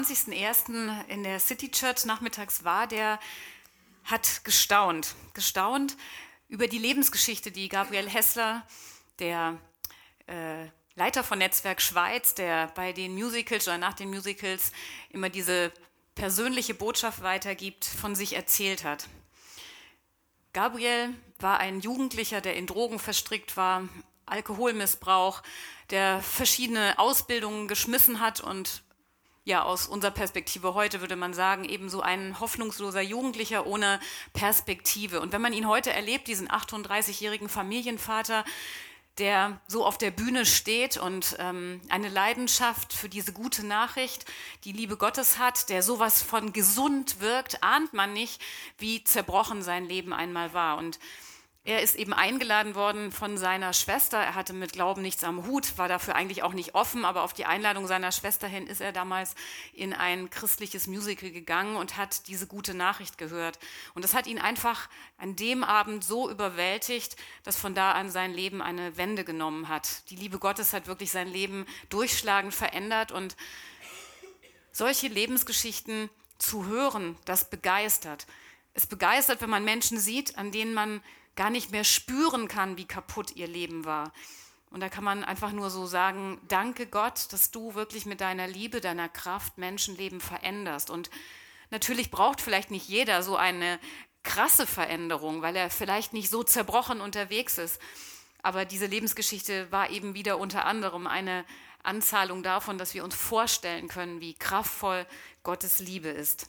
20.01. in der City Church nachmittags war, der hat gestaunt über die Lebensgeschichte, die Gabriel Hessler, der Leiter von Netzwerk Schweiz, der bei den Musicals oder nach den Musicals immer diese persönliche Botschaft weitergibt, von sich erzählt hat. Gabriel war ein Jugendlicher, der in Drogen verstrickt war, Alkoholmissbrauch, der verschiedene Ausbildungen geschmissen hat und ja, aus unserer Perspektive heute würde man sagen, ebenso ein hoffnungsloser Jugendlicher ohne Perspektive. Und wenn man ihn heute erlebt, diesen 38-jährigen Familienvater, der so auf der Bühne steht und eine Leidenschaft für diese gute Nachricht, die Liebe Gottes hat, der sowas von gesund wirkt, ahnt man nicht, wie zerbrochen sein Leben einmal war. Und er ist eben eingeladen worden von seiner Schwester. Er hatte mit Glauben nichts am Hut, war dafür eigentlich auch nicht offen, aber auf die Einladung seiner Schwester hin ist er damals in ein christliches Musical gegangen und hat diese gute Nachricht gehört. Und das hat ihn einfach an dem Abend so überwältigt, dass von da an sein Leben eine Wende genommen hat. Die Liebe Gottes hat wirklich sein Leben durchschlagend verändert und solche Lebensgeschichten zu hören, das begeistert. Es begeistert, wenn man Menschen sieht, an denen man gar nicht mehr spüren kann, wie kaputt ihr Leben war. Und da kann man einfach nur so sagen, danke Gott, dass du wirklich mit deiner Liebe, deiner Kraft Menschenleben veränderst. Und natürlich braucht vielleicht nicht jeder so eine krasse Veränderung, weil er vielleicht nicht so zerbrochen unterwegs ist. Aber diese Lebensgeschichte war eben wieder unter anderem eine Anzahlung davon, dass wir uns vorstellen können, wie kraftvoll Gottes Liebe ist.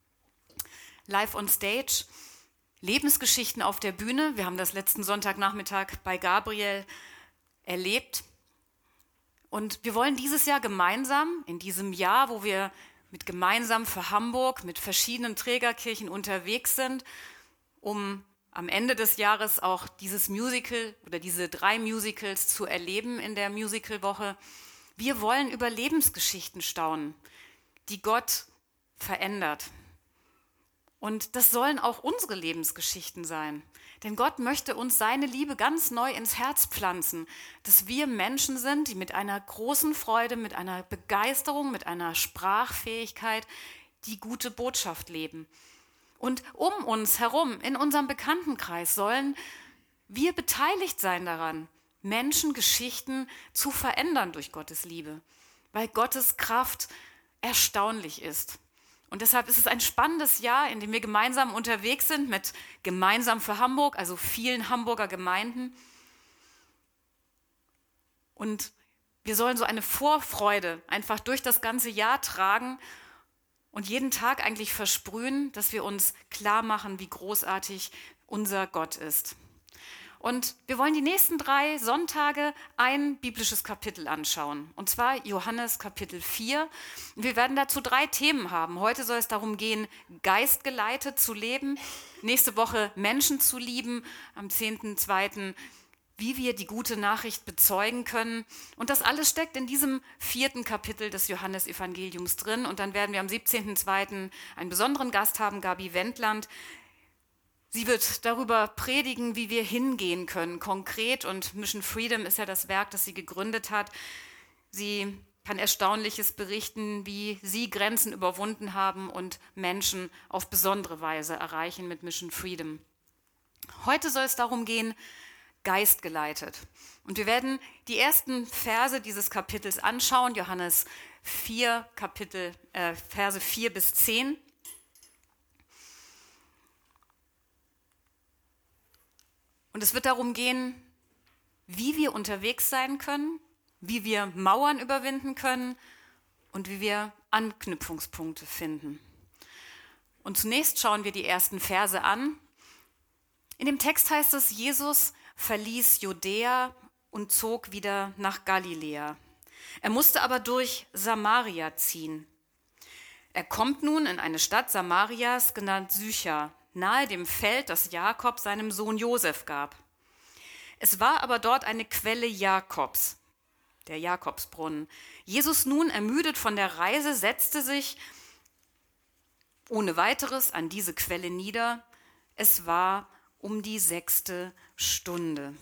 Live on Stage, Lebensgeschichten auf der Bühne. Wir haben das letzten Sonntagnachmittag bei Gabriel erlebt. Und wir wollen dieses Jahr gemeinsam, in diesem Jahr, wo wir mit Gemeinsam für Hamburg, mit verschiedenen Trägerkirchen unterwegs sind, um am Ende des Jahres auch dieses Musical oder diese 3 Musicals zu erleben in der Musicalwoche. Wir wollen über Lebensgeschichten staunen, die Gott verändert. Und das sollen auch unsere Lebensgeschichten sein. Denn Gott möchte uns seine Liebe ganz neu ins Herz pflanzen, dass wir Menschen sind, die mit einer großen Freude, mit einer Begeisterung, mit einer Sprachfähigkeit die gute Botschaft leben. Und um uns herum, in unserem Bekanntenkreis, sollen wir beteiligt sein daran, Menschengeschichten zu verändern durch Gottes Liebe, weil Gottes Kraft erstaunlich ist. Und deshalb ist es ein spannendes Jahr, in dem wir gemeinsam unterwegs sind mit Gemeinsam für Hamburg, also vielen Hamburger Gemeinden. Und wir sollen so eine Vorfreude einfach durch das ganze Jahr tragen und jeden Tag eigentlich versprühen, dass wir uns klar machen, wie großartig unser Gott ist. Und wir wollen die nächsten 3 Sonntage ein biblisches Kapitel anschauen, und zwar Johannes Kapitel 4. Und wir werden dazu 3 Themen haben. Heute soll es darum gehen, geistgeleitet zu leben, nächste Woche Menschen zu lieben, am 10.2., wie wir die gute Nachricht bezeugen können. Und das alles steckt in diesem 4. Kapitel des Johannesevangeliums drin. Und dann werden wir am 17.2. einen besonderen Gast haben, Gabi Wendland. Sie wird darüber predigen, wie wir hingehen können, konkret. Und Mission Freedom ist ja das Werk, das sie gegründet hat. Sie kann Erstaunliches berichten, wie sie Grenzen überwunden haben und Menschen auf besondere Weise erreichen mit Mission Freedom. Heute soll es darum gehen, geistgeleitet. Und wir werden die ersten Verse dieses Kapitels anschauen, Johannes 4, Verse 4 bis 10. Und es wird darum gehen, wie wir unterwegs sein können, wie wir Mauern überwinden können und wie wir Anknüpfungspunkte finden. Und zunächst schauen wir die ersten Verse an. In dem Text heißt es, Jesus verließ Judäa und zog wieder nach Galiläa. Er musste aber durch Samaria ziehen. Er kommt nun in eine Stadt Samarias, genannt Sychar, nahe dem Feld, das Jakob seinem Sohn Josef gab. Es war aber dort eine Quelle Jakobs, der Jakobsbrunnen. Jesus nun, ermüdet von der Reise, setzte sich ohne weiteres an diese Quelle nieder. Es war um die 6. Stunde.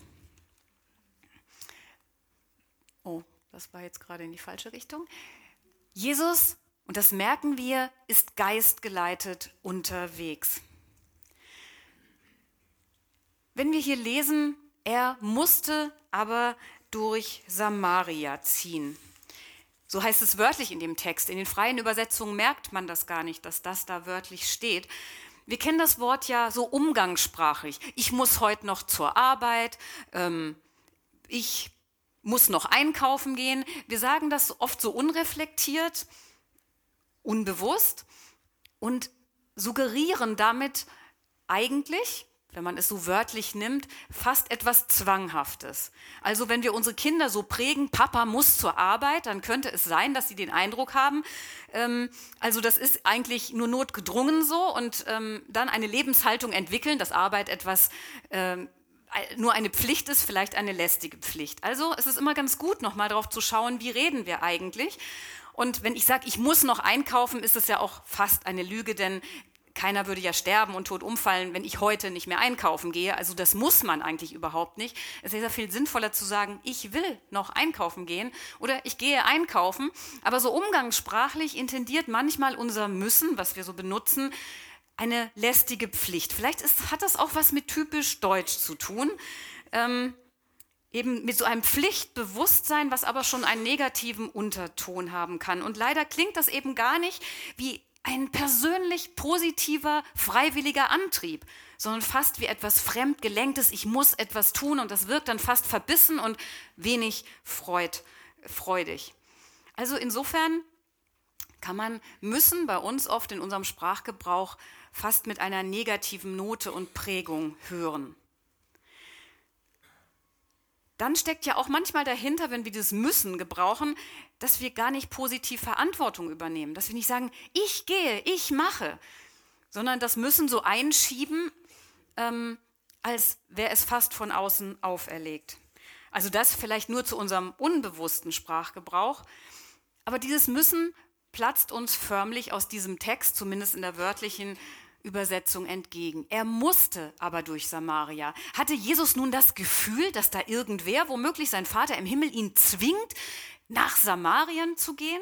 Oh, das war jetzt gerade in die falsche Richtung. Jesus Und das merken wir, ist geistgeleitet unterwegs. Wenn wir hier lesen, er musste aber durch Samaria ziehen. So heißt es wörtlich in dem Text. In den freien Übersetzungen merkt man das gar nicht, dass das da wörtlich steht. Wir kennen das Wort ja so umgangssprachlich. Ich muss heute noch zur Arbeit, ich muss noch einkaufen gehen. Wir sagen das oft so unreflektiert, unbewusst und suggerieren damit eigentlich, wenn man es so wörtlich nimmt, fast etwas Zwanghaftes. Also wenn wir unsere Kinder so prägen, Papa muss zur Arbeit, dann könnte es sein, dass sie den Eindruck haben, also das ist eigentlich nur notgedrungen so und dann eine Lebenshaltung entwickeln, dass Arbeit etwas, nur eine Pflicht ist, vielleicht eine lästige Pflicht. Also es ist immer ganz gut, nochmal drauf zu schauen, wie reden wir eigentlich. Und wenn ich sage, ich muss noch einkaufen, ist es ja auch fast eine Lüge, denn keiner würde ja sterben und tot umfallen, wenn ich heute nicht mehr einkaufen gehe. Also das muss man eigentlich überhaupt nicht. Es ist ja viel sinnvoller zu sagen, ich will noch einkaufen gehen oder ich gehe einkaufen. Aber so umgangssprachlich intendiert manchmal unser Müssen, was wir so benutzen, eine lästige Pflicht. Vielleicht hat das auch was mit typisch Deutsch zu tun. Eben mit so einem Pflichtbewusstsein, was aber schon einen negativen Unterton haben kann. Und leider klingt das eben gar nicht wie ein persönlich positiver, freiwilliger Antrieb, sondern fast wie etwas Fremdgelenktes, ich muss etwas tun und das wirkt dann fast verbissen und wenig freudig. Also insofern kann man müssen bei uns oft in unserem Sprachgebrauch fast mit einer negativen Note und Prägung hören. Dann steckt ja auch manchmal dahinter, wenn wir das Müssen gebrauchen, dass wir gar nicht positiv Verantwortung übernehmen. Dass wir nicht sagen, ich gehe, ich mache, sondern das Müssen so einschieben, als wäre es fast von außen auferlegt. Also das vielleicht nur zu unserem unbewussten Sprachgebrauch. Aber dieses Müssen platzt uns förmlich aus diesem Text, zumindest in der wörtlichen Übersetzung, entgegen. Er musste aber durch Samaria. Hatte Jesus nun das Gefühl, dass da irgendwer, womöglich sein Vater im Himmel, ihn zwingt, nach Samarien zu gehen?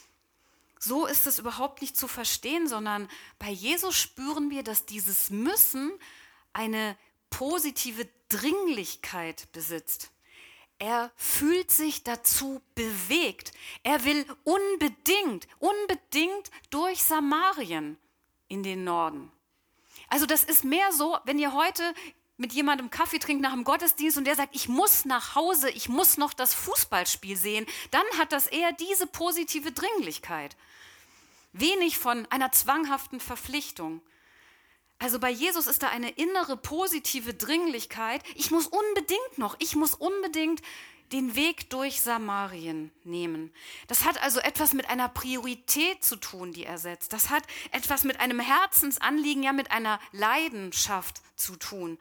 So ist es überhaupt nicht zu verstehen, sondern bei Jesus spüren wir, dass dieses Müssen eine positive Dringlichkeit besitzt. Er fühlt sich dazu bewegt. Er will unbedingt durch Samarien in den Norden. Also das ist mehr so, wenn ihr heute mit jemandem Kaffee trinkt nach dem Gottesdienst und der sagt, ich muss nach Hause, ich muss noch das Fußballspiel sehen, dann hat das eher diese positive Dringlichkeit. Wenig von einer zwanghaften Verpflichtung. Also bei Jesus ist da eine innere positive Dringlichkeit. Ich muss unbedingt den Weg durch Samarien nehmen. Das hat also etwas mit einer Priorität zu tun, die er setzt. Das hat etwas mit einem Herzensanliegen, ja mit einer Leidenschaft zu tun.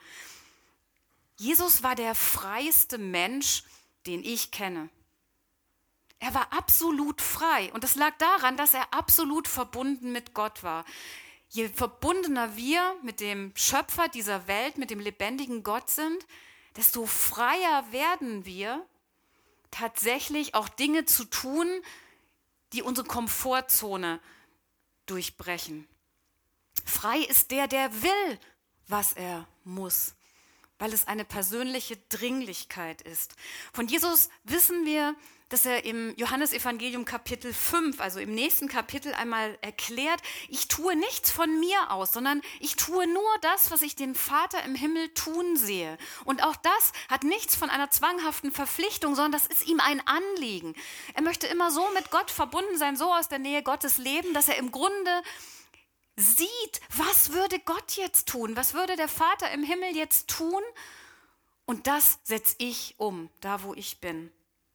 Jesus war der freiste Mensch, den ich kenne. Er war absolut frei und das lag daran, dass er absolut verbunden mit Gott war. Je verbundener wir mit dem Schöpfer dieser Welt, mit dem lebendigen Gott sind, desto freier werden wir, tatsächlich auch Dinge zu tun, die unsere Komfortzone durchbrechen. Frei ist der will, was er muss, weil es eine persönliche Dringlichkeit ist. Von Jesus wissen wir, dass er im Johannesevangelium Kapitel 5, also im nächsten Kapitel einmal erklärt, ich tue nichts von mir aus, sondern ich tue nur das, was ich den Vater im Himmel tun sehe. Und auch das hat nichts von einer zwanghaften Verpflichtung, sondern das ist ihm ein Anliegen. Er möchte immer so mit Gott verbunden sein, so aus der Nähe Gottes leben, dass er im Grunde sieht, was würde Gott jetzt tun, was würde der Vater im Himmel jetzt tun? Und das setze ich um, da wo ich bin.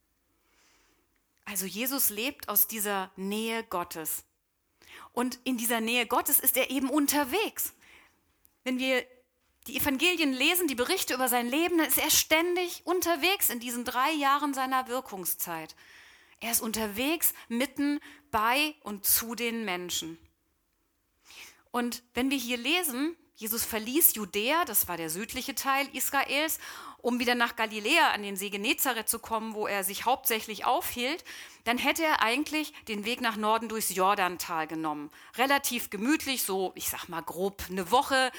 Also Jesus lebt aus dieser Nähe Gottes. Und in dieser Nähe Gottes ist er eben unterwegs. Wenn wir die Evangelien lesen, die Berichte über sein Leben, dann ist er ständig unterwegs in diesen 3 Jahren seiner Wirkungszeit. Er ist unterwegs mitten bei und zu den Menschen. Und wenn wir hier lesen, Jesus verließ Judäa, das war der südliche Teil Israels, um wieder nach Galiläa an den See Genezareth zu kommen, wo er sich hauptsächlich aufhielt, dann hätte er eigentlich den Weg nach Norden durchs Jordantal genommen. Relativ gemütlich, so ich sag mal grob eine Woche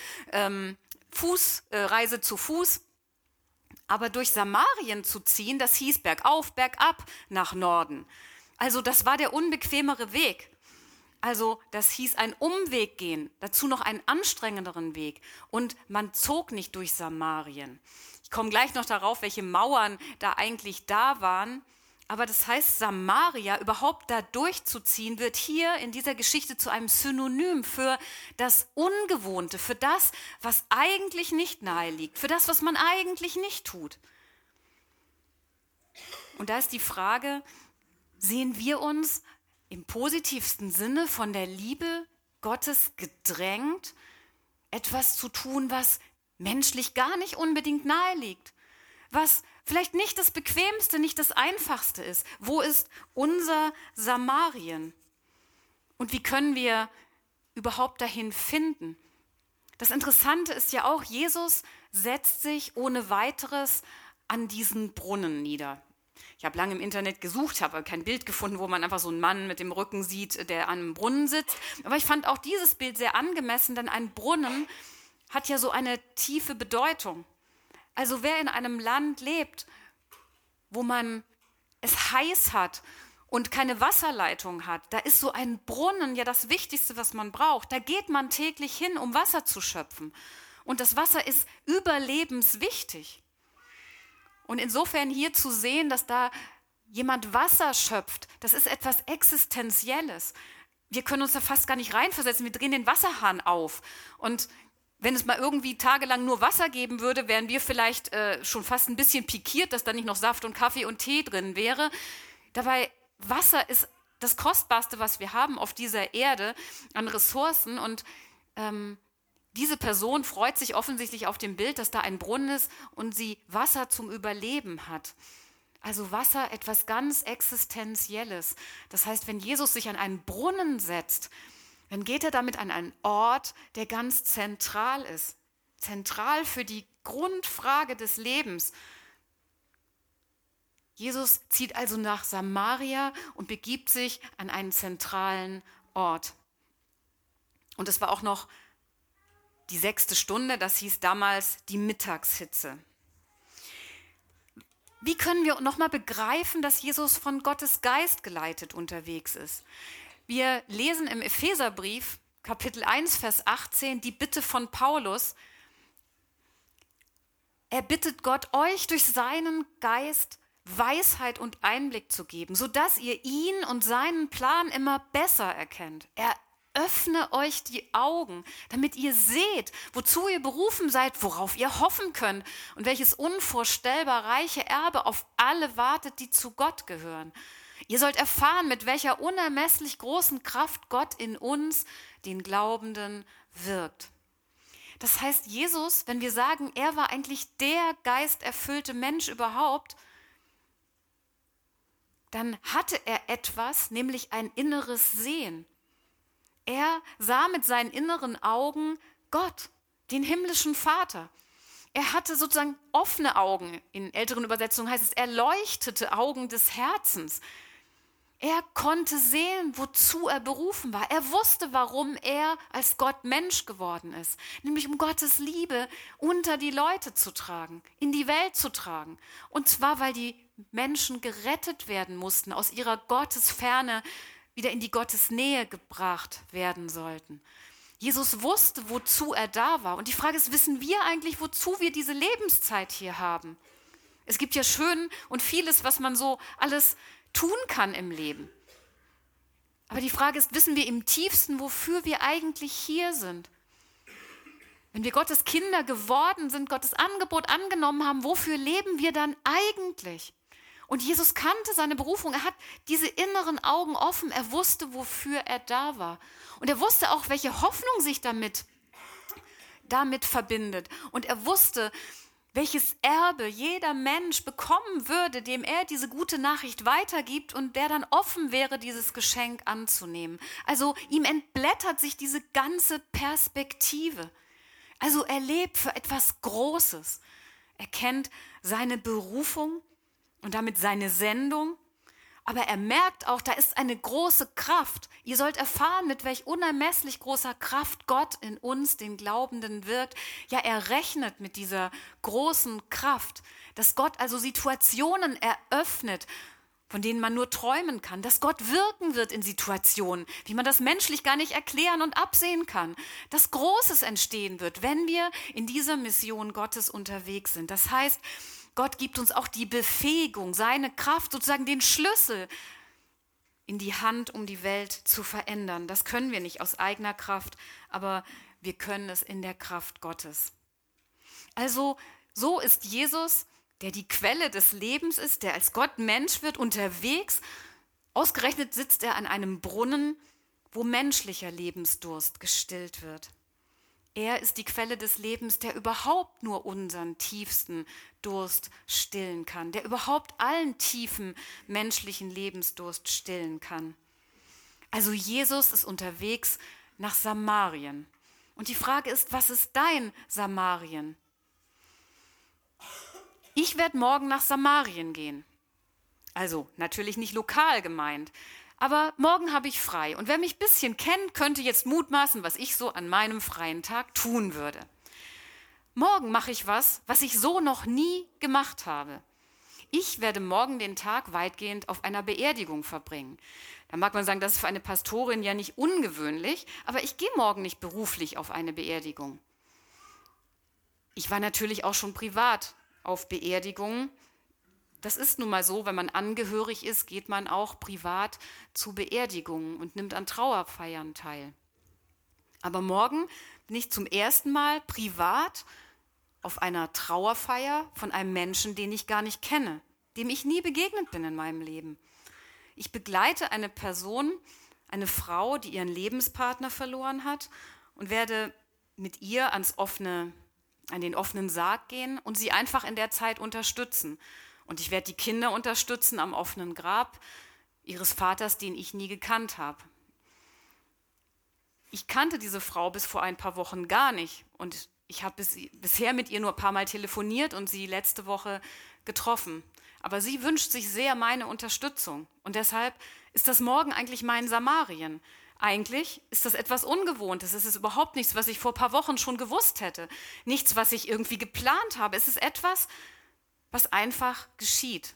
Reise zu Fuß. Aber durch Samarien zu ziehen, das hieß bergauf, bergab nach Norden. Also das war der unbequemere Weg. Also das hieß ein Umweg gehen, dazu noch einen anstrengenderen Weg. Und man zog nicht durch Samarien. Ich komme gleich noch darauf, welche Mauern da eigentlich da waren. Aber das heißt, Samaria überhaupt da durchzuziehen, wird hier in dieser Geschichte zu einem Synonym für das Ungewohnte, für das, was eigentlich nicht nahe liegt, für das, was man eigentlich nicht tut. Und da ist die Frage, sehen wir uns im positivsten Sinne von der Liebe Gottes gedrängt, etwas zu tun, was menschlich gar nicht unbedingt nahe liegt, was vielleicht nicht das Bequemste, nicht das Einfachste ist? Wo ist unser Samarien? Und wie können wir überhaupt dahin finden? Das Interessante ist ja auch, Jesus setzt sich ohne weiteres an diesen Brunnen nieder. Ich habe lange im Internet gesucht, habe kein Bild gefunden, wo man einfach so einen Mann mit dem Rücken sieht, der an einem Brunnen sitzt. Aber ich fand auch dieses Bild sehr angemessen, denn ein Brunnen hat ja so eine tiefe Bedeutung. Also wer in einem Land lebt, wo man es heiß hat und keine Wasserleitung hat, da ist so ein Brunnen ja das Wichtigste, was man braucht. Da geht man täglich hin, um Wasser zu schöpfen. Und das Wasser ist überlebenswichtig. Und insofern hier zu sehen, dass da jemand Wasser schöpft, das ist etwas Existenzielles. Wir können uns da fast gar nicht reinversetzen, wir drehen den Wasserhahn auf. Und wenn es mal irgendwie tagelang nur Wasser geben würde, wären wir vielleicht schon fast ein bisschen pikiert, dass da nicht noch Saft und Kaffee und Tee drin wäre. Dabei, Wasser ist das Kostbarste, was wir haben auf dieser Erde an Ressourcen. Und diese Person freut sich offensichtlich auf dem Bild, dass da ein Brunnen ist und sie Wasser zum Überleben hat. Also Wasser, etwas ganz Existenzielles. Das heißt, wenn Jesus sich an einen Brunnen setzt, dann geht er damit an einen Ort, der ganz zentral ist. Zentral für die Grundfrage des Lebens. Jesus zieht also nach Samaria und begibt sich an einen zentralen Ort. Und es war auch noch die 6. Stunde, das hieß damals die Mittagshitze. Wie können wir nochmal begreifen, dass Jesus von Gottes Geist geleitet unterwegs ist? Wir lesen im Epheserbrief, Kapitel 1, Vers 18, die Bitte von Paulus. Er bittet Gott, euch durch seinen Geist Weisheit und Einblick zu geben, sodass ihr ihn und seinen Plan immer besser erkennt. Er öffne euch die Augen, damit ihr seht, wozu ihr berufen seid, worauf ihr hoffen könnt und welches unvorstellbar reiche Erbe auf alle wartet, die zu Gott gehören. Ihr sollt erfahren, mit welcher unermesslich großen Kraft Gott in uns, den Glaubenden, wirkt. Das heißt, Jesus, wenn wir sagen, er war eigentlich der geisterfüllte Mensch überhaupt, dann hatte er etwas, nämlich ein inneres Sehen. Er sah mit seinen inneren Augen Gott, den himmlischen Vater. Er hatte sozusagen offene Augen. In älteren Übersetzungen heißt es, erleuchtete Augen des Herzens. Er konnte sehen, wozu er berufen war. Er wusste, warum er als Gott Mensch geworden ist. Nämlich um Gottes Liebe unter die Leute zu tragen, in die Welt zu tragen. Und zwar, weil die Menschen gerettet werden mussten, aus ihrer Gottesferne wieder in die Gottesnähe gebracht werden sollten. Jesus wusste, wozu er da war. Und die Frage ist, wissen wir eigentlich, wozu wir diese Lebenszeit hier haben? Es gibt ja schön und vieles, was man so alles tun kann im Leben. Aber die Frage ist, wissen wir im tiefsten, wofür wir eigentlich hier sind? Wenn wir Gottes Kinder geworden sind, Gottes Angebot angenommen haben, wofür leben wir dann eigentlich? Und Jesus kannte seine Berufung, er hat diese inneren Augen offen, er wusste, wofür er da war. Und er wusste auch, welche Hoffnung sich damit verbindet. Und er wusste, welches Erbe jeder Mensch bekommen würde, dem er diese gute Nachricht weitergibt und der dann offen wäre, dieses Geschenk anzunehmen. Also ihm entblättert sich diese ganze Perspektive. Also er lebt für etwas Großes. Er kennt seine Berufung und damit seine Sendung. Aber er merkt auch, da ist eine große Kraft. Ihr sollt erfahren, mit welch unermesslich großer Kraft Gott in uns, den Glaubenden, wirkt. Ja, er rechnet mit dieser großen Kraft, dass Gott also Situationen eröffnet, von denen man nur träumen kann, dass Gott wirken wird in Situationen, wie man das menschlich gar nicht erklären und absehen kann, dass Großes entstehen wird, wenn wir in dieser Mission Gottes unterwegs sind. Das heißt, Gott gibt uns auch die Befähigung, seine Kraft, sozusagen den Schlüssel in die Hand, um die Welt zu verändern. Das können wir nicht aus eigener Kraft, aber wir können es in der Kraft Gottes. Also so ist Jesus, der die Quelle des Lebens ist, der als Gott Mensch wird, unterwegs. Ausgerechnet sitzt er an einem Brunnen, wo menschlicher Lebensdurst gestillt wird. Er ist die Quelle des Lebens, der überhaupt nur unseren tiefsten Durst stillen kann, der überhaupt allen tiefen menschlichen Lebensdurst stillen kann. Also Jesus ist unterwegs nach Samarien. Und die Frage ist, was ist dein Samarien? Ich werde morgen nach Samarien gehen. Also natürlich nicht lokal gemeint, aber morgen habe ich frei. Und wer mich ein bisschen kennt, könnte jetzt mutmaßen, was ich so an meinem freien Tag tun würde. Morgen mache ich was ich so noch nie gemacht habe. Ich werde morgen den Tag weitgehend auf einer Beerdigung verbringen. Da mag man sagen, das ist für eine Pastorin ja nicht ungewöhnlich, aber ich gehe morgen nicht beruflich auf eine Beerdigung. Ich war natürlich auch schon privat auf Beerdigungen. Das ist nun mal so, wenn man angehörig ist, geht man auch privat zu Beerdigungen und nimmt an Trauerfeiern teil. Aber morgen bin ich zum ersten Mal privat auf einer Trauerfeier von einem Menschen, den ich gar nicht kenne, dem ich nie begegnet bin in meinem Leben. Ich begleite eine Person, eine Frau, die ihren Lebenspartner verloren hat und werde mit ihr an den offenen Sarg gehen und sie einfach in der Zeit unterstützen. Und ich werde die Kinder unterstützen am offenen Grab ihres Vaters, den ich nie gekannt habe. Ich kannte diese Frau bis vor ein paar Wochen gar nicht und ich habe bisher mit ihr nur ein paar Mal telefoniert und sie letzte Woche getroffen. Aber sie wünscht sich sehr meine Unterstützung und deshalb ist das morgen eigentlich mein Samarien. Eigentlich ist das etwas Ungewohntes. Es ist überhaupt nichts, was ich vor ein paar Wochen schon gewusst hätte. Nichts, was ich irgendwie geplant habe. Es ist etwas, was einfach geschieht.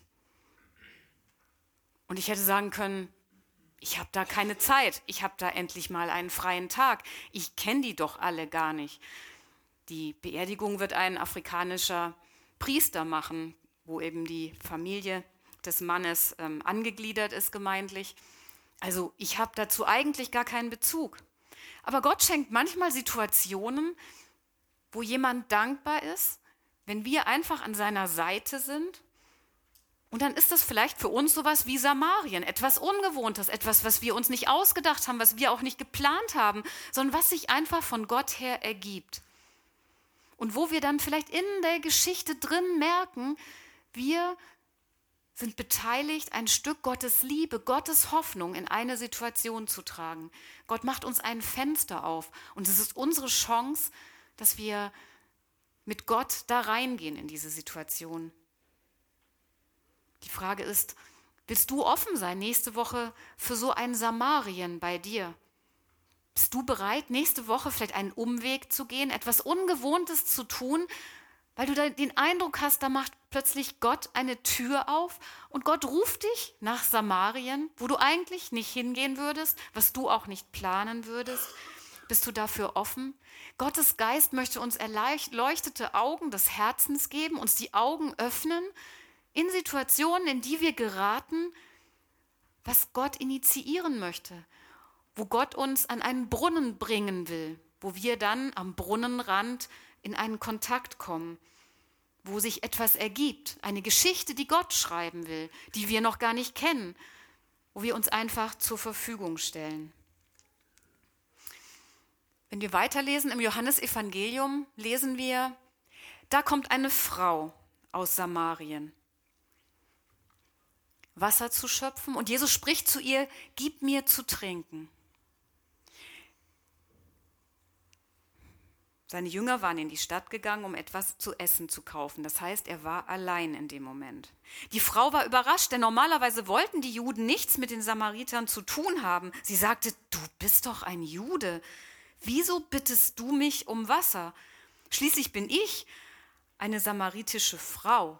Und ich hätte sagen können, ich habe da keine Zeit, ich habe da endlich mal einen freien Tag. Ich kenne die doch alle gar nicht. Die Beerdigung wird ein afrikanischer Priester machen, wo eben die Familie des Mannes angegliedert ist gemeintlich. Also ich habe dazu eigentlich gar keinen Bezug. Aber Gott schenkt manchmal Situationen, wo jemand dankbar ist, wenn wir einfach an seiner Seite sind. Und dann ist das vielleicht für uns sowas wie Samarien, etwas Ungewohntes, etwas, was wir uns nicht ausgedacht haben, was wir auch nicht geplant haben, sondern was sich einfach von Gott her ergibt. Und wo wir dann vielleicht in der Geschichte drin merken, wir sind beteiligt, ein Stück Gottes Liebe, Gottes Hoffnung in eine Situation zu tragen. Gott macht uns ein Fenster auf und es ist unsere Chance, dass wir mit Gott da reingehen in diese Situation. Die Frage ist, willst du offen sein nächste Woche für so ein Samarien bei dir? Bist du bereit, nächste Woche vielleicht einen Umweg zu gehen, etwas Ungewohntes zu tun, weil du den Eindruck hast, da macht plötzlich Gott eine Tür auf und Gott ruft dich nach Samarien, wo du eigentlich nicht hingehen würdest, was du auch nicht planen würdest? Bist du dafür offen? Gottes Geist möchte uns erleuchtete Augen des Herzens geben, uns die Augen öffnen in Situationen, in die wir geraten, was Gott initiieren möchte, wo Gott uns an einen Brunnen bringen will, wo wir dann am Brunnenrand in einen Kontakt kommen, wo sich etwas ergibt, eine Geschichte, die Gott schreiben will, die wir noch gar nicht kennen, wo wir uns einfach zur Verfügung stellen. Wenn wir weiterlesen im Johannesevangelium, lesen wir, da kommt eine Frau aus Samarien, Wasser zu schöpfen und Jesus spricht zu ihr, gib mir zu trinken. Seine Jünger waren in die Stadt gegangen, um etwas zu essen zu kaufen. Das heißt, er war allein in dem Moment. Die Frau war überrascht, denn normalerweise wollten die Juden nichts mit den Samaritern zu tun haben. Sie sagte, du bist doch ein Jude. Wieso bittest du mich um Wasser? Schließlich bin ich eine samaritische Frau.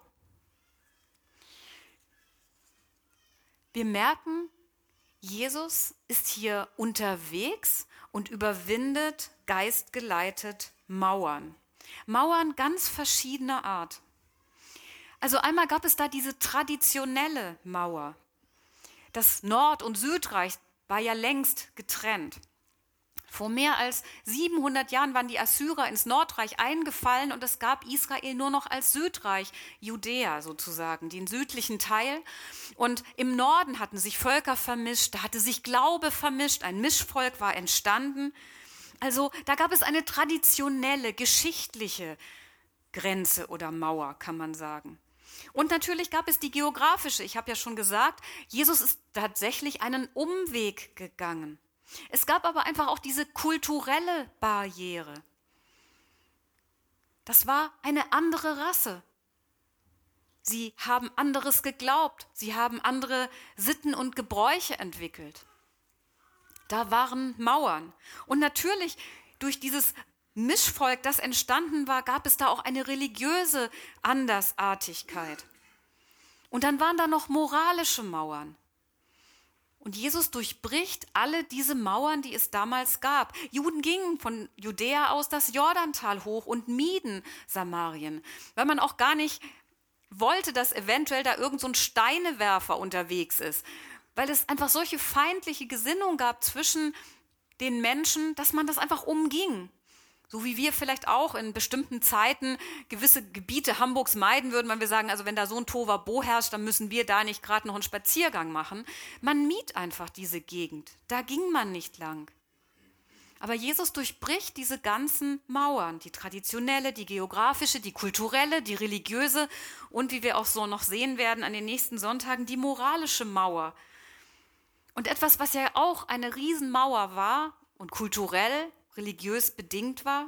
Wir merken, Jesus ist hier unterwegs und überwindet geistgeleitet Mauern. Mauern ganz verschiedener Art. Also einmal gab es da diese traditionelle Mauer. Das Nord- und Südreich war ja längst getrennt. Vor mehr als 700 Jahren waren die Assyrer ins Nordreich eingefallen und es gab Israel nur noch als Südreich, Judäa sozusagen, den südlichen Teil. Und im Norden hatten sich Völker vermischt, da hatte sich Glaube vermischt, ein Mischvolk war entstanden. Also da gab es eine traditionelle, geschichtliche Grenze oder Mauer, kann man sagen. Und natürlich gab es die geografische. Ich habe ja schon gesagt, Jesus ist tatsächlich einen Umweg gegangen. Es gab aber einfach auch diese kulturelle Barriere. Das war eine andere Rasse. Sie haben anderes geglaubt. Sie haben andere Sitten und Gebräuche entwickelt. Da waren Mauern. Und natürlich durch dieses Mischvolk, das entstanden war, gab es da auch eine religiöse Andersartigkeit. Und dann waren da noch moralische Mauern. Und Jesus durchbricht alle diese Mauern, die es damals gab. Juden gingen von Judäa aus das Jordantal hoch und mieden Samarien, weil man auch gar nicht wollte, dass eventuell da irgend so ein Steinewerfer unterwegs ist, weil es einfach solche feindliche Gesinnung gab zwischen den Menschen, dass man das einfach umging. So wie wir vielleicht auch in bestimmten Zeiten gewisse Gebiete Hamburgs meiden würden, weil wir sagen, also wenn da so ein Tohuwabohu herrscht, dann müssen wir da nicht gerade noch einen Spaziergang machen. Man mied einfach diese Gegend. Da ging man nicht lang. Aber Jesus durchbricht diese ganzen Mauern, die traditionelle, die geografische, die kulturelle, die religiöse und wie wir auch so noch sehen werden an den nächsten Sonntagen, die moralische Mauer. Und etwas, was ja auch eine Riesenmauer war und kulturell, religiös bedingt war,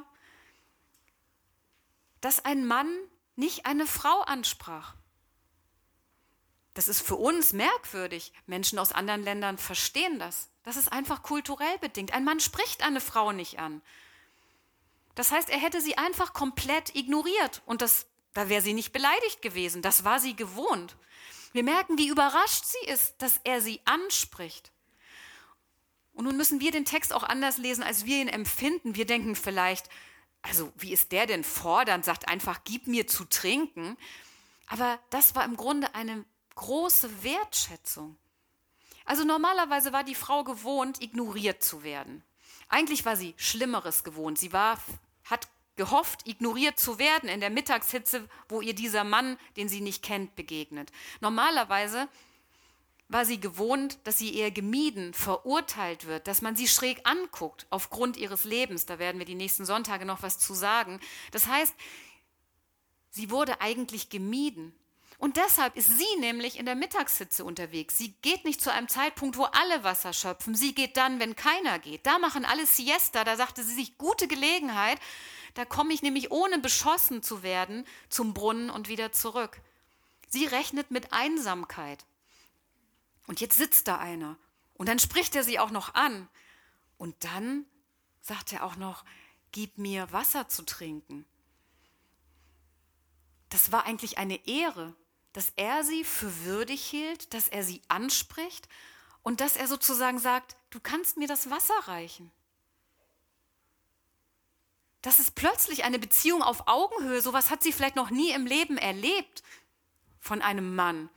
dass ein Mann nicht eine Frau ansprach. Das ist für uns merkwürdig. Menschen aus anderen Ländern verstehen das. Das ist einfach kulturell bedingt. Ein Mann spricht eine Frau nicht an. Das heißt, er hätte sie einfach komplett ignoriert und da wäre sie nicht beleidigt gewesen. Das war sie gewohnt. Wir merken, wie überrascht sie ist, dass er sie anspricht. Und nun müssen wir den Text auch anders lesen, als wir ihn empfinden. Wir denken vielleicht, also wie ist der denn fordernd, sagt einfach, gib mir zu trinken. Aber das war im Grunde eine große Wertschätzung. Also normalerweise war die Frau gewohnt, ignoriert zu werden. Eigentlich war sie Schlimmeres gewohnt. Sie hat gehofft, ignoriert zu werden in der Mittagshitze, wo ihr dieser Mann, den sie nicht kennt, begegnet. Normalerweise war sie gewohnt, dass sie eher gemieden, verurteilt wird, dass man sie schräg anguckt aufgrund ihres Lebens. Da werden wir die nächsten Sonntage noch was zu sagen. Das heißt, sie wurde eigentlich gemieden. Und deshalb ist sie nämlich in der Mittagshitze unterwegs. Sie geht nicht zu einem Zeitpunkt, wo alle Wasser schöpfen. Sie geht dann, wenn keiner geht. Da machen alle Siesta. Da sagte sie sich, gute Gelegenheit. Da komme ich nämlich ohne beschossen zu werden zum Brunnen und wieder zurück. Sie rechnet mit Einsamkeit. Und jetzt sitzt da einer und dann spricht er sie auch noch an. Und dann sagt er auch noch, gib mir Wasser zu trinken. Das war eigentlich eine Ehre, dass er sie für würdig hielt, dass er sie anspricht und dass er sozusagen sagt, du kannst mir das Wasser reichen. Das ist plötzlich eine Beziehung auf Augenhöhe. Sowas hat sie vielleicht noch nie im Leben erlebt von einem Mann.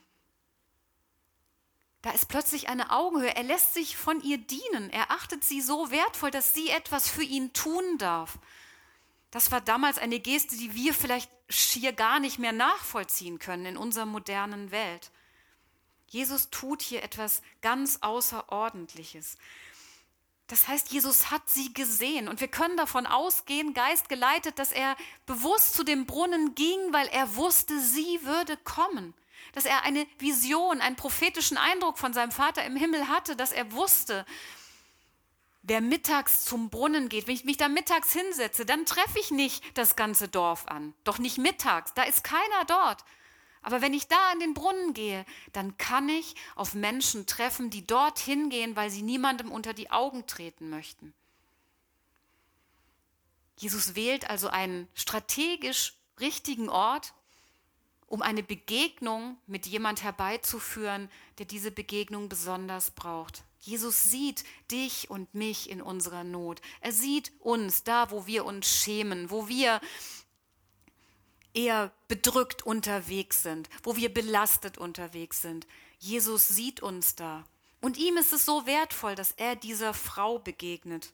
Da ist plötzlich eine Augenhöhe. Er lässt sich von ihr dienen. Er achtet sie so wertvoll, dass sie etwas für ihn tun darf. Das war damals eine Geste, die wir vielleicht schier gar nicht mehr nachvollziehen können in unserer modernen Welt. Jesus tut hier etwas ganz Außerordentliches. Das heißt, Jesus hat sie gesehen und wir können davon ausgehen, geistgeleitet, dass er bewusst zu dem Brunnen ging, weil er wusste, sie würde kommen. Dass er eine Vision, einen prophetischen Eindruck von seinem Vater im Himmel hatte, dass er wusste, wer mittags zum Brunnen geht, wenn ich mich da mittags hinsetze, dann treffe ich nicht das ganze Dorf an. Doch nicht mittags, da ist keiner dort. Aber wenn ich da an den Brunnen gehe, dann kann ich auf Menschen treffen, die dorthin gehen, weil sie niemandem unter die Augen treten möchten. Jesus wählt also einen strategisch richtigen Ort, um eine Begegnung mit jemand herbeizuführen, der diese Begegnung besonders braucht. Jesus sieht dich und mich in unserer Not. Er sieht uns da, wo wir uns schämen, wo wir eher bedrückt unterwegs sind, wo wir belastet unterwegs sind. Jesus sieht uns da. Und ihm ist es so wertvoll, dass er dieser Frau begegnet.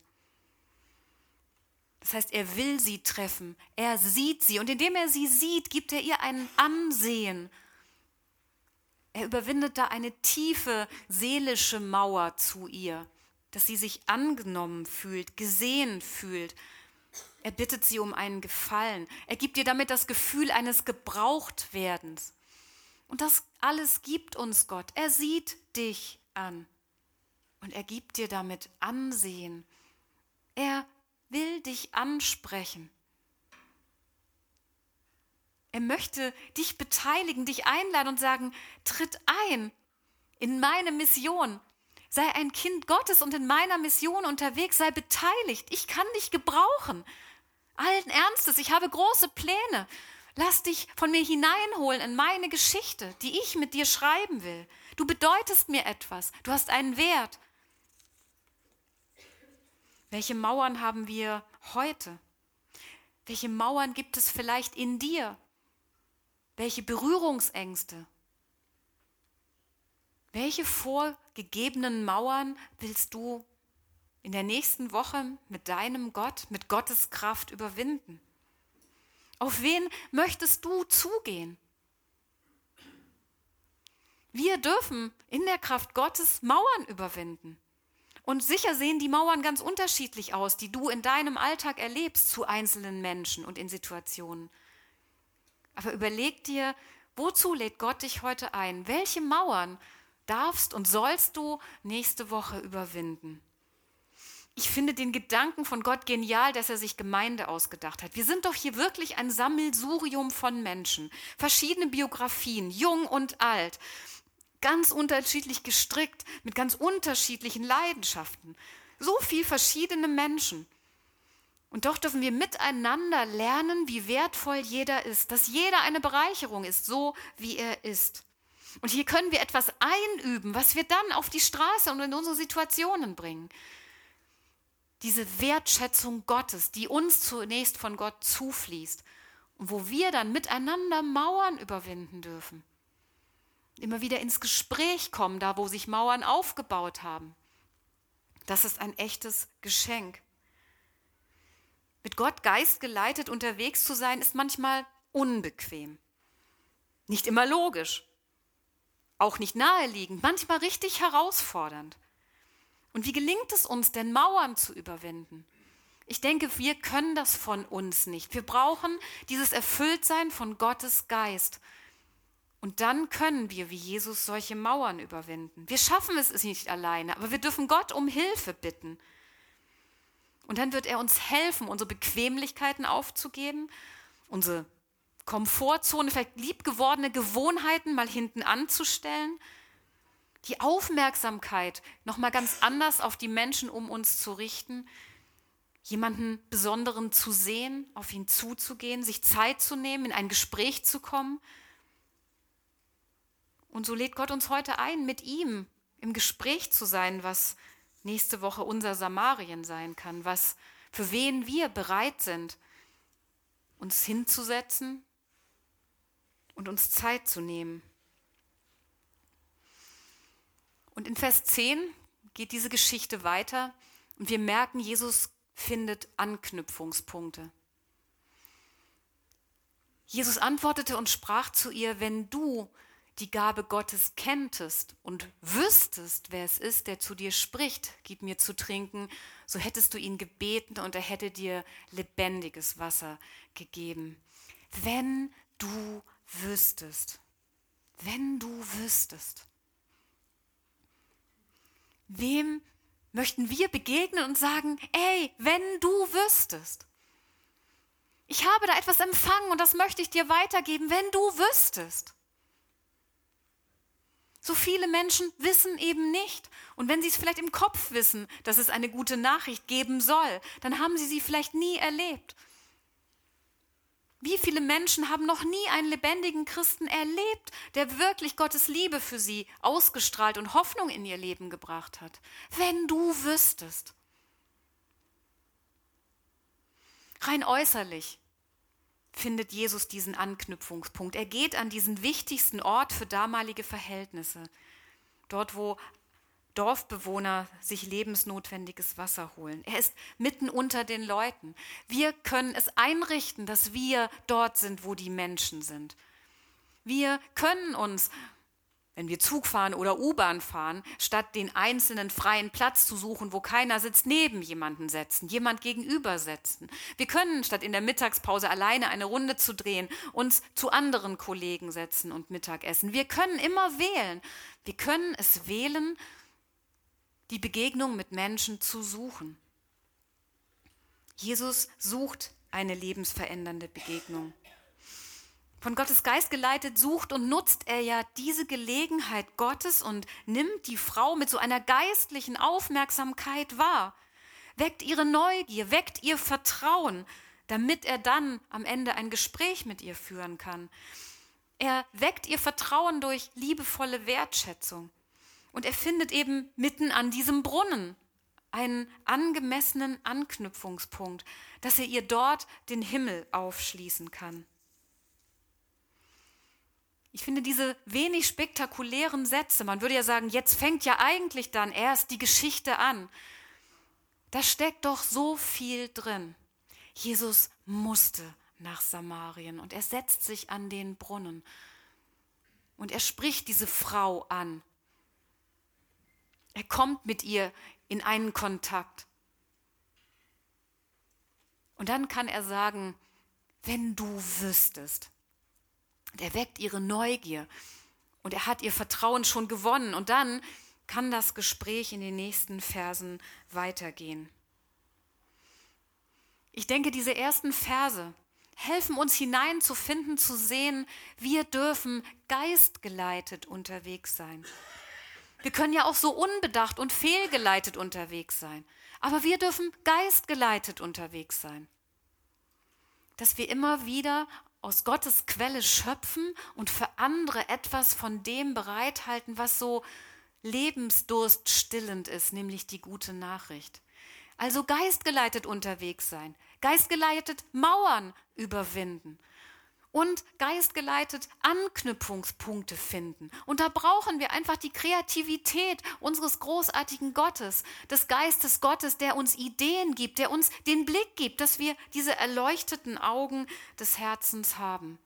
Das heißt, er will sie treffen, er sieht sie und indem er sie sieht, gibt er ihr ein Ansehen. Er überwindet da eine tiefe seelische Mauer zu ihr, dass sie sich angenommen fühlt, gesehen fühlt. Er bittet sie um einen Gefallen. Er gibt ihr damit das Gefühl eines Gebrauchtwerdens. Und das alles gibt uns Gott. Er sieht dich an und er gibt dir damit Ansehen. Er will dich ansprechen. Er möchte dich beteiligen, dich einladen und sagen, tritt ein in meine Mission. Sei ein Kind Gottes und in meiner Mission unterwegs, sei beteiligt. Ich kann dich gebrauchen. Allen Ernstes, ich habe große Pläne. Lass dich von mir hineinholen in meine Geschichte, die ich mit dir schreiben will. Du bedeutest mir etwas, du hast einen Wert. Welche Mauern haben wir heute? Welche Mauern gibt es vielleicht in dir? Welche Berührungsängste? Welche vorgegebenen Mauern willst du in der nächsten Woche mit deinem Gott, mit Gottes Kraft überwinden? Auf wen möchtest du zugehen? Wir dürfen in der Kraft Gottes Mauern überwinden. Und sicher sehen die Mauern ganz unterschiedlich aus, die du in deinem Alltag erlebst zu einzelnen Menschen und in Situationen. Aber überleg dir, wozu lädt Gott dich heute ein? Welche Mauern darfst und sollst du nächste Woche überwinden? Ich finde den Gedanken von Gott genial, dass er sich Gemeinde ausgedacht hat. Wir sind doch hier wirklich ein Sammelsurium von Menschen, verschiedene Biografien, jung und alt, ganz unterschiedlich gestrickt, mit ganz unterschiedlichen Leidenschaften. So viel verschiedene Menschen. Und doch dürfen wir miteinander lernen, wie wertvoll jeder ist, dass jeder eine Bereicherung ist, so wie er ist. Und hier können wir etwas einüben, was wir dann auf die Straße und in unsere Situationen bringen. Diese Wertschätzung Gottes, die uns zunächst von Gott zufließt und wo wir dann miteinander Mauern überwinden dürfen. Immer wieder ins Gespräch kommen, da wo sich Mauern aufgebaut haben. Das ist ein echtes Geschenk. Mit Gott geistgeleitet unterwegs zu sein, ist manchmal unbequem. Nicht immer logisch, auch nicht naheliegend, manchmal richtig herausfordernd. Und wie gelingt es uns denn, Mauern zu überwinden? Ich denke, wir können das von uns nicht. Wir brauchen dieses Erfülltsein von Gottes Geist. Und dann können wir wie Jesus solche Mauern überwinden. Wir schaffen es nicht alleine, aber wir dürfen Gott um Hilfe bitten. Und dann wird er uns helfen, unsere Bequemlichkeiten aufzugeben, unsere Komfortzone, vielleicht liebgewordene Gewohnheiten mal hinten anzustellen, die Aufmerksamkeit nochmal ganz anders auf die Menschen um uns zu richten, jemanden Besonderen zu sehen, auf ihn zuzugehen, sich Zeit zu nehmen, in ein Gespräch zu kommen. Und so lädt Gott uns heute ein, mit ihm im Gespräch zu sein, was nächste Woche unser Samarien sein kann, für wen wir bereit sind, uns hinzusetzen und uns Zeit zu nehmen. Und in Vers 10 geht diese Geschichte weiter und wir merken, Jesus findet Anknüpfungspunkte. Jesus antwortete und sprach zu ihr, wenn du die Gabe Gottes kenntest und wüsstest, wer es ist, der zu dir spricht, gib mir zu trinken, so hättest du ihn gebeten und er hätte dir lebendiges Wasser gegeben. Wenn du wüsstest, wem möchten wir begegnen und sagen, ey, wenn du wüsstest. Ich habe da etwas empfangen und das möchte ich dir weitergeben, wenn du wüsstest. So viele Menschen wissen eben nicht. Und wenn sie es vielleicht im Kopf wissen, dass es eine gute Nachricht geben soll, dann haben sie vielleicht nie erlebt. Wie viele Menschen haben noch nie einen lebendigen Christen erlebt, der wirklich Gottes Liebe für sie ausgestrahlt und Hoffnung in ihr Leben gebracht hat? Wenn du wüsstest. Rein äußerlich findet Jesus diesen Anknüpfungspunkt. Er geht an diesen wichtigsten Ort für damalige Verhältnisse. Dort, wo Dorfbewohner sich lebensnotwendiges Wasser holen. Er ist mitten unter den Leuten. Wir können es einrichten, dass wir dort sind, wo die Menschen sind. Wir können uns, wenn wir Zug fahren oder U-Bahn fahren, statt den einzelnen freien Platz zu suchen, wo keiner sitzt, neben jemanden setzen, jemand gegenüber setzen. Wir können, statt in der Mittagspause alleine eine Runde zu drehen, uns zu anderen Kollegen setzen und Mittagessen. Wir können immer wählen. Wir können es wählen, die Begegnung mit Menschen zu suchen. Jesus sucht eine lebensverändernde Begegnung. Von Gottes Geist geleitet sucht und nutzt er ja diese Gelegenheit Gottes und nimmt die Frau mit so einer geistlichen Aufmerksamkeit wahr, weckt ihre Neugier, weckt ihr Vertrauen, damit er dann am Ende ein Gespräch mit ihr führen kann. Er weckt ihr Vertrauen durch liebevolle Wertschätzung. Und er findet eben mitten an diesem Brunnen einen angemessenen Anknüpfungspunkt, dass er ihr dort den Himmel aufschließen kann. Ich finde diese wenig spektakulären Sätze, man würde ja sagen, jetzt fängt ja eigentlich dann erst die Geschichte an. Da steckt doch so viel drin. Jesus musste nach Samarien und er setzt sich an den Brunnen und er spricht diese Frau an. Er kommt mit ihr in einen Kontakt. Und dann kann er sagen, wenn du wüsstest. Und er weckt ihre Neugier und er hat ihr Vertrauen schon gewonnen. Und dann kann das Gespräch in den nächsten Versen weitergehen. Ich denke, diese ersten Verse helfen uns hineinzufinden, zu sehen, wir dürfen geistgeleitet unterwegs sein. Wir können ja auch so unbedacht und fehlgeleitet unterwegs sein. Aber wir dürfen geistgeleitet unterwegs sein. Dass wir immer wieder aus Gottes Quelle schöpfen und für andere etwas von dem bereithalten, was so lebensdurststillend ist, nämlich die gute Nachricht. Also geistgeleitet unterwegs sein, geistgeleitet Mauern überwinden. Und geistgeleitet Anknüpfungspunkte finden. Und da brauchen wir einfach die Kreativität unseres großartigen Gottes, des Geistes Gottes, der uns Ideen gibt, der uns den Blick gibt, dass wir diese erleuchteten Augen des Herzens haben.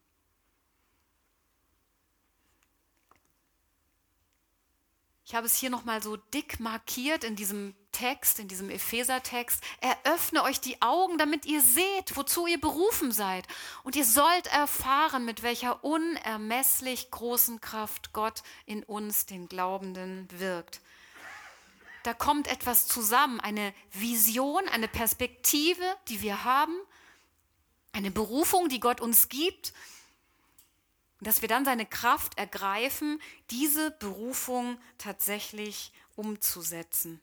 Ich habe es hier nochmal so dick markiert in diesem Text, in diesem Epheser-Text. Eröffne euch die Augen, damit ihr seht, wozu ihr berufen seid. Und ihr sollt erfahren, mit welcher unermesslich großen Kraft Gott in uns, den Glaubenden, wirkt. Da kommt etwas zusammen, eine Vision, eine Perspektive, die wir haben, eine Berufung, die Gott uns gibt, dass wir dann seine Kraft ergreifen, diese Berufung tatsächlich umzusetzen.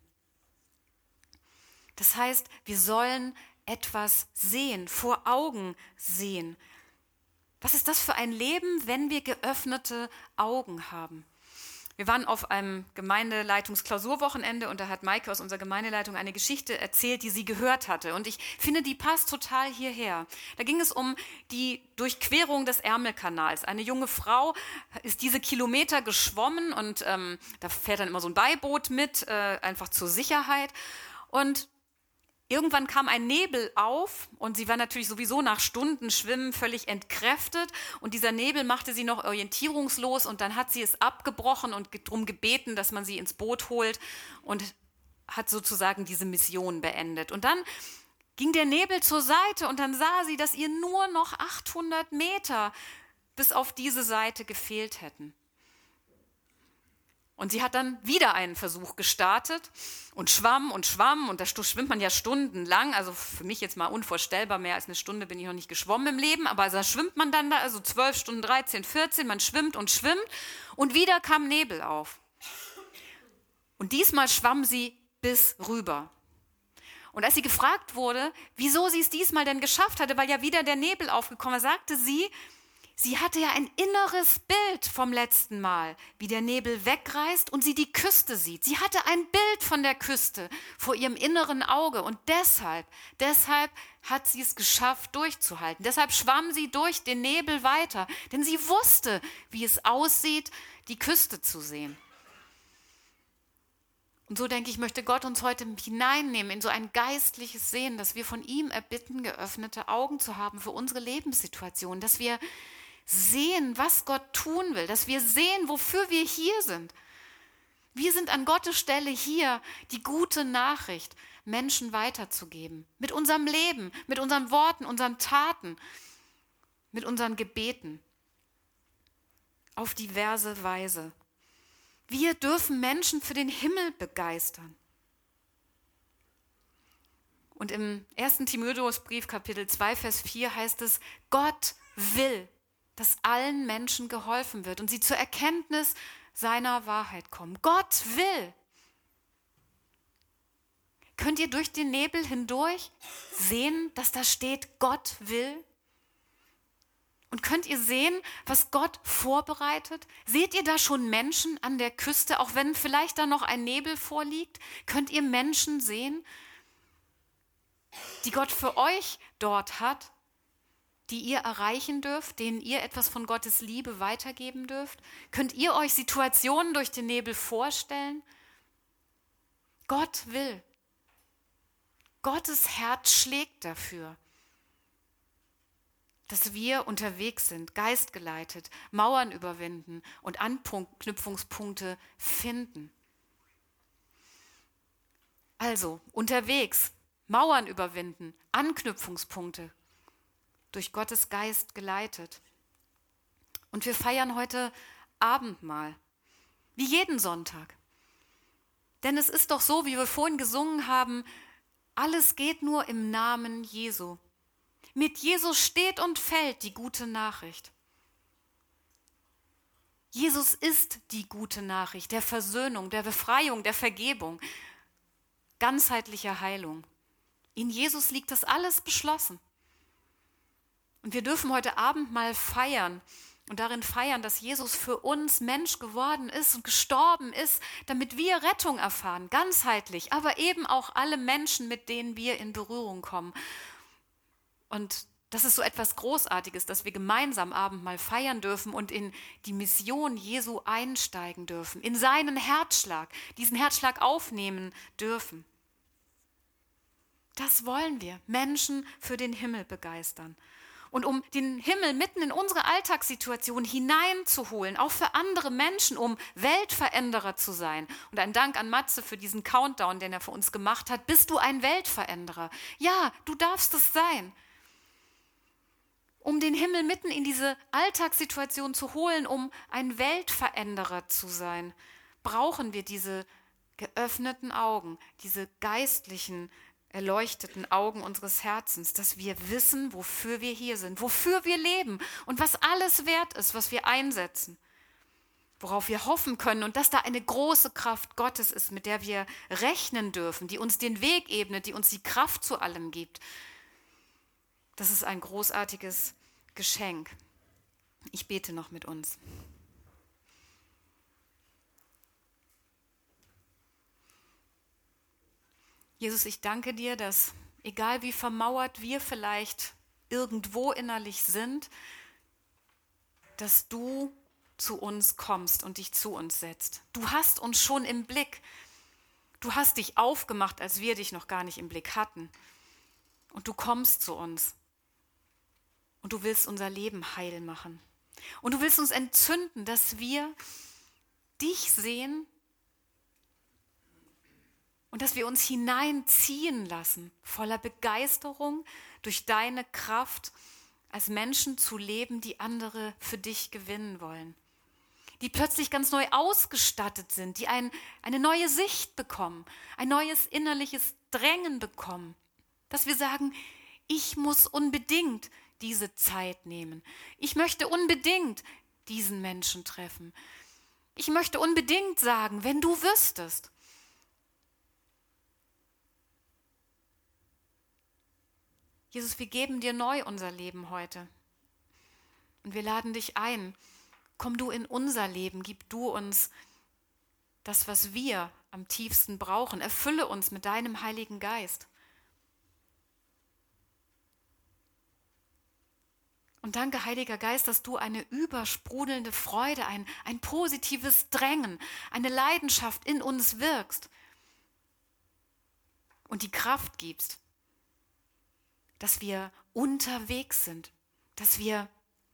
Das heißt, wir sollen etwas sehen, vor Augen sehen. Was ist das für ein Leben, wenn wir geöffnete Augen haben? Wir waren auf einem Gemeindeleitungsklausurwochenende und da hat Maike aus unserer Gemeindeleitung eine Geschichte erzählt, die sie gehört hatte. Und ich finde, die passt total hierher. Da ging es um die Durchquerung des Ärmelkanals. Eine junge Frau ist diese Kilometer geschwommen und da fährt dann immer so ein Beiboot mit, einfach zur Sicherheit. Und irgendwann kam ein Nebel auf und sie war natürlich sowieso nach Stunden Schwimmen völlig entkräftet und dieser Nebel machte sie noch orientierungslos und dann hat sie es abgebrochen und darum gebeten, dass man sie ins Boot holt und hat sozusagen diese Mission beendet. Und dann ging der Nebel zur Seite und dann sah sie, dass ihr nur noch 800 Meter bis auf diese Seite gefehlt hätten. Und sie hat dann wieder einen Versuch gestartet und schwamm und da schwimmt man ja stundenlang. Also für mich jetzt mal unvorstellbar, mehr als eine Stunde bin ich noch nicht geschwommen im Leben, aber da schwimmt man dann da, also 12 Stunden, 13, 14, man schwimmt und wieder kam Nebel auf. Und diesmal schwamm sie bis rüber. Und als sie gefragt wurde, wieso sie es diesmal denn geschafft hatte, weil ja wieder der Nebel aufgekommen war, sagte sie, sie hatte ja ein inneres Bild vom letzten Mal, wie der Nebel wegreißt und sie die Küste sieht. Sie hatte ein Bild von der Küste vor ihrem inneren Auge und deshalb hat sie es geschafft, durchzuhalten. Deshalb schwamm sie durch den Nebel weiter, denn sie wusste, wie es aussieht, die Küste zu sehen. Und so denke ich, möchte Gott uns heute hineinnehmen in so ein geistliches Sehen, dass wir von ihm erbitten, geöffnete Augen zu haben für unsere Lebenssituation, dass wir sehen, was Gott tun will, dass wir sehen, wofür wir hier sind. Wir sind an Gottes Stelle hier, die gute Nachricht Menschen weiterzugeben. Mit unserem Leben, mit unseren Worten, unseren Taten, mit unseren Gebeten. Auf diverse Weise. Wir dürfen Menschen für den Himmel begeistern. Und im 1. Timotheusbrief, Kapitel 2, Vers 4 heißt es, Gott will, dass allen Menschen geholfen wird und sie zur Erkenntnis seiner Wahrheit kommen. Gott will. Könnt ihr durch den Nebel hindurch sehen, dass da steht, Gott will? Und könnt ihr sehen, was Gott vorbereitet? Seht ihr da schon Menschen an der Küste, auch wenn vielleicht da noch ein Nebel vorliegt? Könnt ihr Menschen sehen, die Gott für euch dort hat, die ihr erreichen dürft, denen ihr etwas von Gottes Liebe weitergeben dürft? Könnt ihr euch Situationen durch den Nebel vorstellen? Gott will. Gottes Herz schlägt dafür, dass wir unterwegs sind, geistgeleitet, Mauern überwinden und Anknüpfungspunkte finden. Also unterwegs, Mauern überwinden, Anknüpfungspunkte, durch Gottes Geist geleitet. Und wir feiern heute Abendmahl, wie jeden Sonntag. Denn es ist doch so, wie wir vorhin gesungen haben, alles geht nur im Namen Jesu. Mit Jesus steht und fällt die gute Nachricht. Jesus ist die gute Nachricht der Versöhnung, der Befreiung, der Vergebung, ganzheitlicher Heilung. In Jesus liegt das alles beschlossen. Und wir dürfen heute Abend mal feiern und darin feiern, dass Jesus für uns Mensch geworden ist und gestorben ist, damit wir Rettung erfahren, ganzheitlich, aber eben auch alle Menschen, mit denen wir in Berührung kommen. Und das ist so etwas Großartiges, dass wir gemeinsam Abendmahl feiern dürfen und in die Mission Jesu einsteigen dürfen, in seinen Herzschlag, diesen Herzschlag aufnehmen dürfen. Das wollen wir, Menschen für den Himmel begeistern. Und um den Himmel mitten in unsere Alltagssituation hineinzuholen, auch für andere Menschen, um Weltveränderer zu sein. Und ein Dank an Matze für diesen Countdown, den er für uns gemacht hat. Bist du ein Weltveränderer? Ja, du darfst es sein. Um den Himmel mitten in diese Alltagssituation zu holen, um ein Weltveränderer zu sein, brauchen wir diese geöffneten Augen, diese geistlichen, erleuchteten Augen unseres Herzens, dass wir wissen, wofür wir hier sind, wofür wir leben und was alles wert ist, was wir einsetzen, worauf wir hoffen können und dass da eine große Kraft Gottes ist, mit der wir rechnen dürfen, die uns den Weg ebnet, die uns die Kraft zu allem gibt. Das ist ein großartiges Geschenk. Ich bete noch mit uns. Jesus, ich danke dir, dass egal wie vermauert wir vielleicht irgendwo innerlich sind, dass du zu uns kommst und dich zu uns setzt. Du hast uns schon im Blick. Du hast dich aufgemacht, als wir dich noch gar nicht im Blick hatten. Und du kommst zu uns. Und du willst unser Leben heil machen. Und du willst uns entzünden, dass wir dich sehen und dass wir uns hineinziehen lassen, voller Begeisterung durch deine Kraft, als Menschen zu leben, die andere für dich gewinnen wollen. die plötzlich ganz neu ausgestattet sind, die eine neue Sicht bekommen, ein neues innerliches Drängen bekommen, dass wir sagen, ich muss unbedingt diese Zeit nehmen. Ich möchte unbedingt diesen Menschen treffen. Ich möchte unbedingt sagen, wenn du wüsstest. Jesus, wir geben dir neu unser Leben heute. Und wir laden dich ein. Komm du in unser Leben, gib du uns das, was wir am tiefsten brauchen. Erfülle uns mit deinem Heiligen Geist. Und danke, Heiliger Geist, dass du eine übersprudelnde Freude, ein positives Drängen, eine Leidenschaft in uns wirkst und die Kraft gibst, dass wir unterwegs sind, dass wir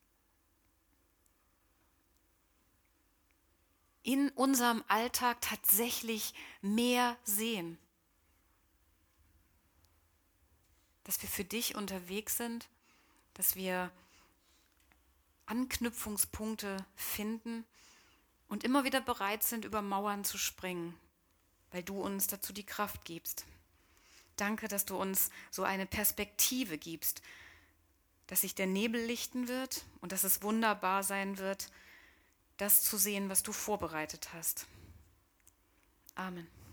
in unserem Alltag tatsächlich mehr sehen, dass wir für dich unterwegs sind, dass wir Anknüpfungspunkte finden und immer wieder bereit sind, über Mauern zu springen, weil du uns dazu die Kraft gibst. Danke, dass du uns so eine Perspektive gibst, dass sich der Nebel lichten wird und dass es wunderbar sein wird, das zu sehen, was du vorbereitet hast. Amen.